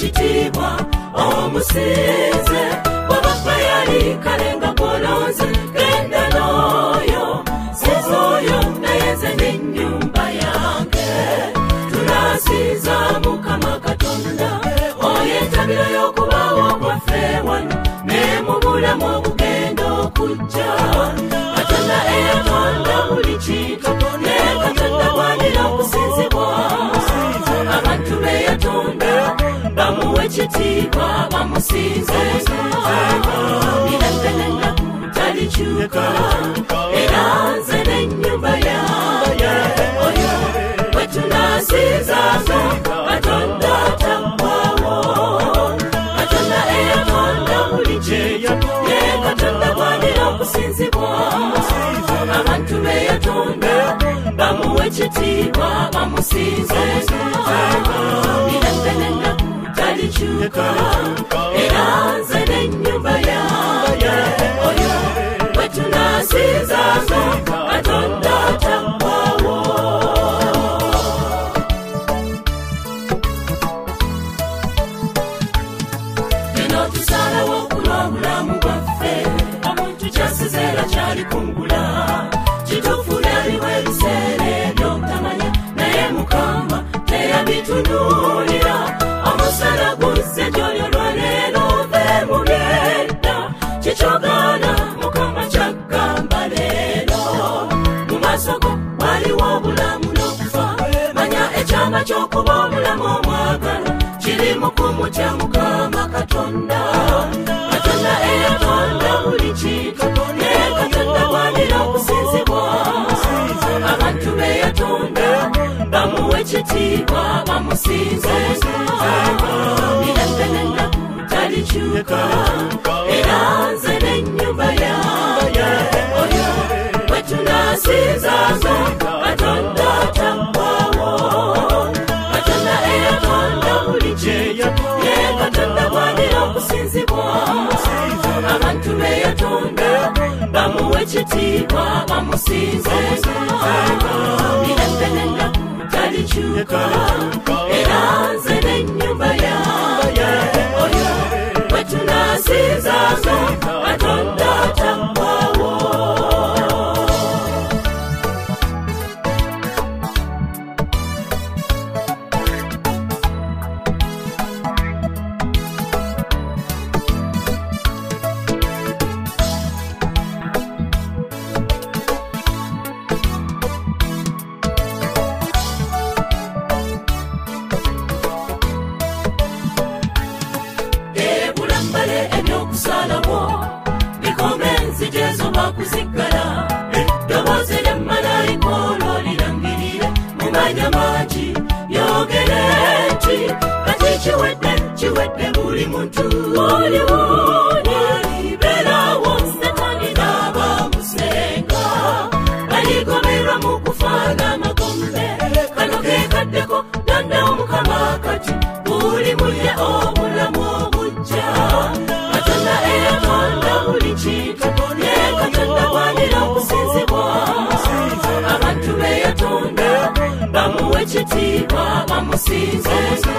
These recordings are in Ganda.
w'ekitiibwa omusinze bw'abaffe yali kalenga golonze genda n'oyo sinza oyo naye nze n'ennyumba yange tunasiiza Mukama Katonda oyo entabiro y'okubaawo kwaffe wano ne mu bulamu obugenda okujja Katonda eyatonda buli kintu ne Katonda bw'alira okusinzibwa abantu be yatonda bamuwe ekitiibwa bamusinze n'ennaku talikyuka era nze n'ennyumba yange oyo bwe tunasiizanga Katonda taggwaawo Katonda eyatonda buli kintu ne Katonda bw'alira okusinzibwa abantu be yatonda bamuwe ekitiibwa bamusinze n'ennaku talikyuka era nze n'ennyumba yange oyo bwe tunasiizanga Katonda taggwaawo eno tusalawo okulwa obulamu bwaffe omuntu kyasize era kyali kungula kituufu lyaliwo ebiseera ebyobutamanya naye Mukama teyabitunuulira omusana guzze gy'olyo lwaleero ove mu byedda kikyogaana Mukama kyagamba leero mu maaso go waliwo obulamu n'okufa manya ekyama ky'okuba omulamu omwagala kiri mu kumutya Mukama Katonda Katonda eyatonda buli kintu ne Katonda bw'alira okusinzibwa abantu be yatonda bamuwe ekitiibwa bamusinze n'ennaku talikyuka era nze n'ennyumba yange oyo bwe tunasiizanga Katonda taggwaawo Katonda eyatonda buli kintu ne Katonda bw'alira okusinzibwa abantu be yatonda bamuwe ekitiibwa bamusinze n'ennaku talikyuka era nze n'ennyumba yange oyo bwe tunasiizanga Katonda taggwaawo ebyokusalawo bikome enzija bakuziggala eddoboozi lya malayika olwo lirangirire mu manya mangi yogere nti kati kiwedde buli muntu walibeerawo Setaani n'abamusenga baligoberwa mu kufaana amagombe kano ke kaddeko dandawo Mukama kati buli mulye obulamu obujja Katonda eyatonda buli kintu ne Katonda bw'alira okusinzibwa abantu be yatonda bamuwe ekitiibwa bamusinze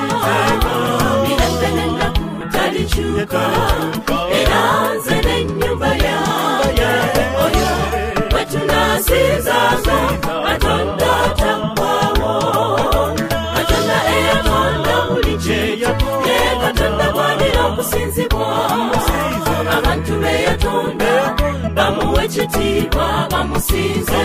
n'ennaku talikyuka era nze n'ennyumba yange oyo bwe tunasiizanga Katonda taggwaawo Katonda eyatonda buli kintu ne Katonda bw'alira okusinzibwa abantu be yatonda bamuwe ekitiibwa bamusinze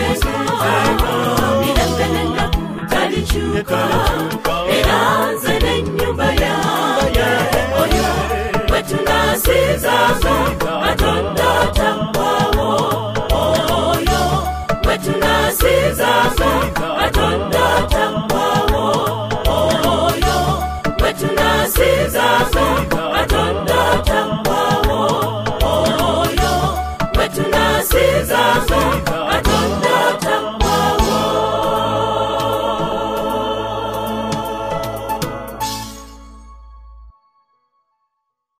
n'ennaku talikyuka era nze n'ennyumba yange oyo bwe tunasiizanga Katonda taggwaawo oyo bwe tunasiizanga